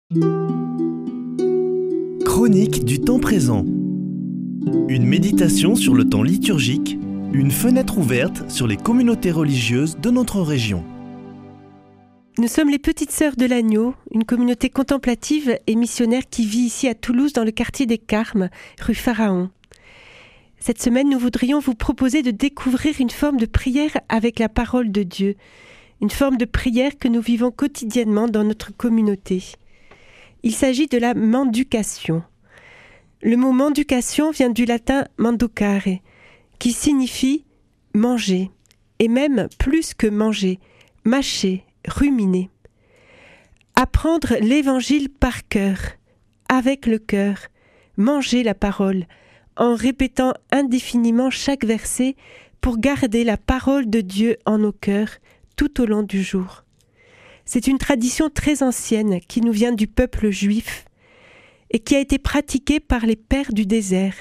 Chronique du temps présent. Une méditation sur le temps liturgique, une fenêtre ouverte sur les communautés religieuses de notre région. Nous sommes les Petites Sœurs de l'Agneau, une communauté contemplative et missionnaire qui vit ici à Toulouse dans le quartier des Carmes, rue Pharaon. Cette semaine, nous voudrions vous proposer de découvrir une forme de prière avec la parole de Dieu, une forme de prière que nous vivons quotidiennement dans notre communauté. Il s'agit de la mendication. Le mot mendication vient du latin mandocare, qui signifie manger, et même plus que manger, mâcher, ruminer. Apprendre l'évangile par cœur, avec le cœur, manger la parole, en répétant indéfiniment chaque verset pour garder la parole de Dieu en nos cœurs tout au long du jour. C'est une tradition très ancienne qui nous vient du peuple juif et qui a été pratiquée par les pères du désert.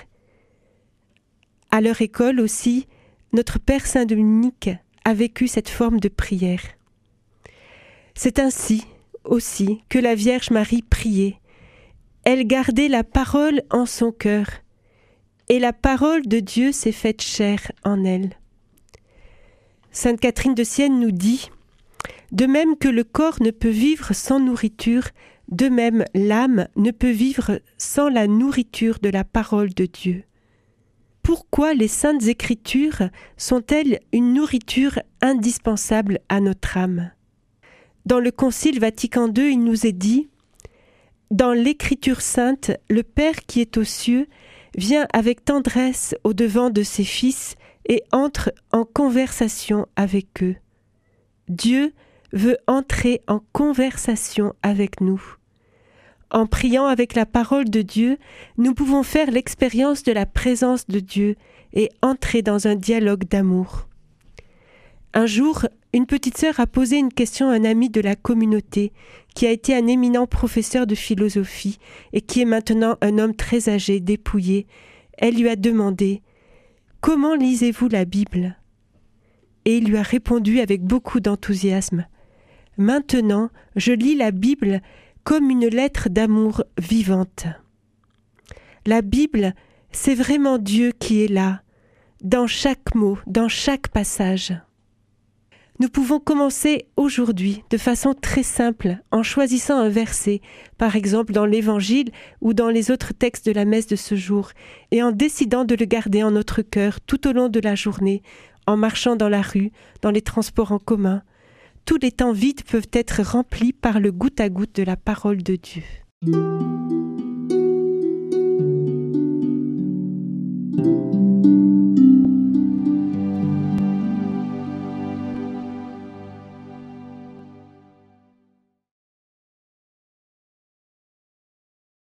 À leur école aussi, notre Père Saint-Dominique a vécu cette forme de prière. C'est ainsi aussi que la Vierge Marie priait. Elle gardait la parole en son cœur, et la parole de Dieu s'est faite chair en elle. Sainte Catherine de Sienne nous dit « De même que le corps ne peut vivre sans nourriture, de même l'âme ne peut vivre sans la nourriture de la parole de Dieu. » Pourquoi les Saintes Écritures sont-elles une nourriture indispensable à notre âme ? Dans le Concile Vatican II, il nous est dit « Dans l'Écriture sainte, le Père qui est aux cieux vient avec tendresse au-devant de ses fils et entre en conversation avec eux. Dieu veut entrer en conversation avec nous. En priant avec la parole de Dieu, nous pouvons faire l'expérience de la présence de Dieu et entrer dans un dialogue d'amour. Un jour, une petite sœur a posé une question à un ami de la communauté qui a été un éminent professeur de philosophie et qui est maintenant un homme très âgé, dépouillé. Elle lui a demandé « Comment lisez-vous la Bible ?» Et il lui a répondu avec beaucoup d'enthousiasme « Maintenant, je lis la Bible comme une lettre d'amour vivante. » La Bible, c'est vraiment Dieu qui est là, dans chaque mot, dans chaque passage. Nous pouvons commencer aujourd'hui de façon très simple en choisissant un verset, par exemple dans l'Évangile ou dans les autres textes de la messe de ce jour, et en décidant de le garder en notre cœur tout au long de la journée, en marchant dans la rue, dans les transports en commun. Tous les temps vides peuvent être remplis par le goutte à goutte de la parole de Dieu.